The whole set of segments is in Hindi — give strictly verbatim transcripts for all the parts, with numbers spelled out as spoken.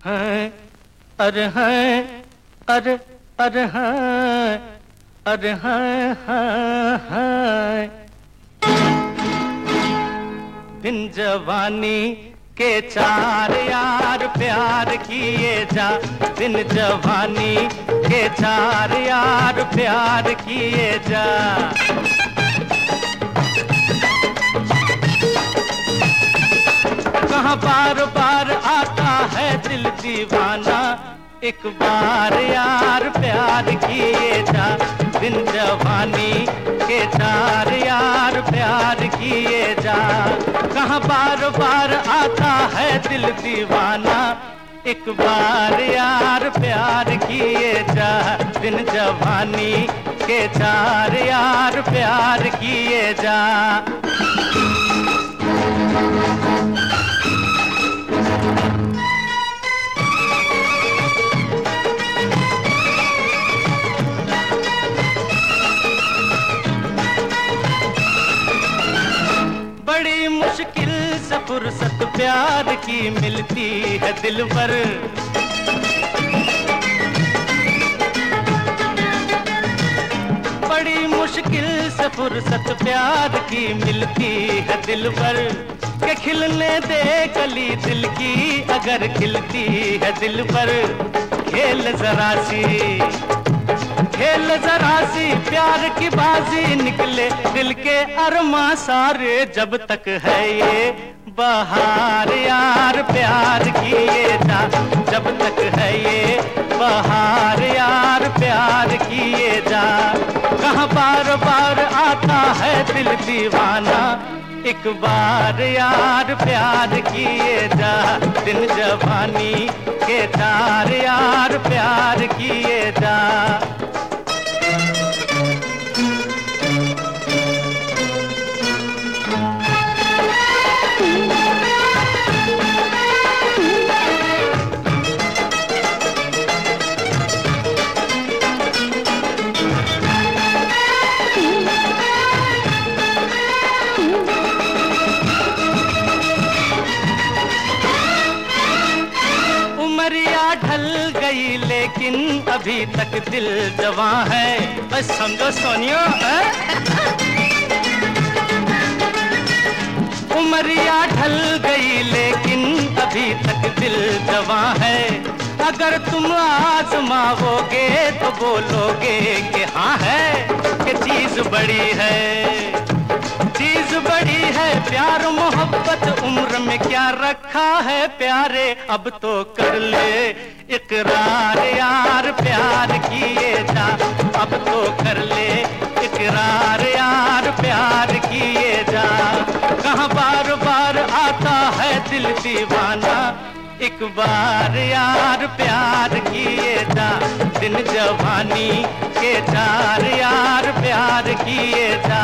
हैं, अरे हैं, अरे अरे हैं, अरे हैं, हैं, हैं। बिन जवानी के चार यार प्यार किए जा, बिन जवानी के चार यार प्यार किए जा। कहाँ बार बार आता है दिल दीवाना, एक बार यार प्यार किए जा, बिन जवानी के चार यार प्यार किए जा। कहाँ बार बार आता है दिल दीवाना, एक बार यार प्यार किए जा, बिन जवानी के चार यार प्यार किए जा। बड़ी मुश्किल से फुर्सत प्यार की मिलती है दिलबर, बड़ी मुश्किल से फुर्सत प्यार की मिलती है दिलबर। के खिलने दे कली दिल की अगर खिलती है दिलबर। खेल जरा सी, खेल जरा सी प्यार की बाजी, निकले दिल के अरमा सारे, जब तक है ये बहार यार प्यार किए जा, जब तक है ये बहार यार प्यार किए जा। कहाँ बार बार आता है दिल दीवाना, एक बार यार प्यार किए जा, दिन जवानी के चार यार प्यार किए जा। उमरिया ढल गई लेकिन अभी तक दिल जवां है, बस समझो सोनियो। उमरिया ढल गई लेकिन अभी तक दिल जवां है। अगर तुम आजमाओगे तो बोलोगे कि हाँ है, कि चीज बड़ी है, चीज बड़ी है प्यार मोहब्बत, उम्र में क्या रखा है प्यारे, अब तो कर ले इकरार यार प्यार किए जा, अब तो कर ले इकरार यार प्यार किए जा। कहाँ बार बार आता है दिल दीवाना, एक बार यार प्यार किए जा, दिन जवानी के चार यार प्यार किए जा।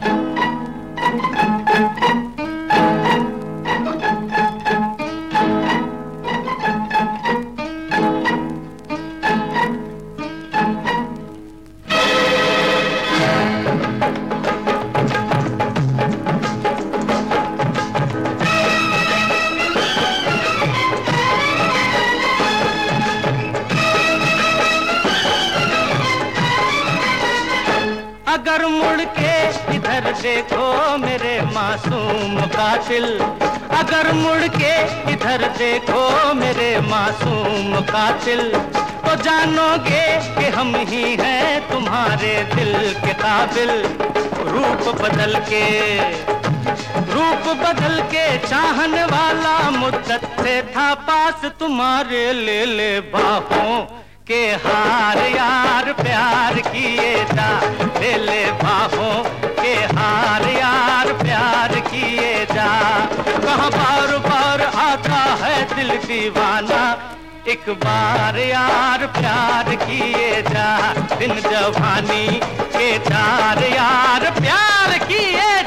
अगर मुड़ के इधर देखो मेरे मासूम कातिल, अगर मुड़ के इधर देखो मेरे मासूम कातिल, तो जानोगे कि हम ही हैं तुम्हारे दिल के काबिल। रूप बदल के, रूप बदल के चाहने वाला मुद्दत से था पास तुम्हारे, ले ले बाहों के हार यार प्यार किए जा, ले ले बाहों के हार यार प्यार किए जा। कहाँ बार बार आता है दिल दीवाना, एक बार यार प्यार किए जा, दिन जवानी के चार यार प्यार किए